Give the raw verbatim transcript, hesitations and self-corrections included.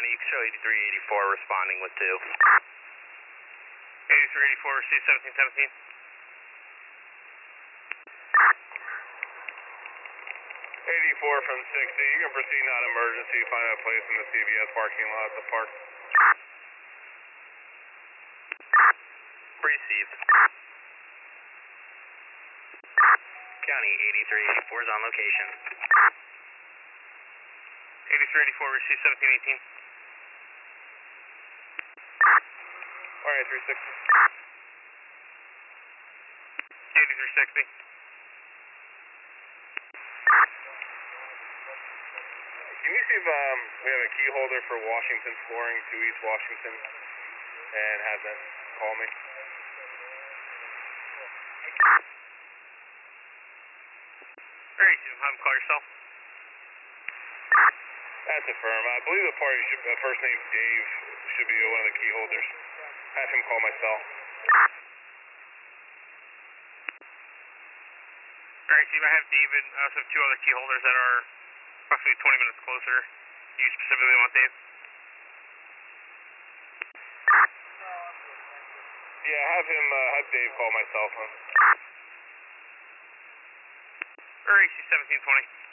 you can show eighty-three eighty-four responding with two. eighty-three eighty-four, receive seventeen seventeen. eighty-four from sixty, you can proceed non-emergency, find a place in the C V S parking lot at the park. Received. County eighty-three eighty-four is on location. eighty-three eighty-four, receive seventeen eighteen. R A three sixty. eighty-three sixty. Can you see if um, we have a key holder for Washington Flooring to East Washington and have them call me? Alright, you have them call yourself. That's a firm. I believe the party should, uh, first name Dave should be one of the key holders. Have him call my cell. Alright, Steve, I have David. I also have two other key holders that are approximately twenty minutes closer. Do you specifically want Dave? Yeah, have him, uh, have Dave call my cell phone. Alright, seventeen twenty.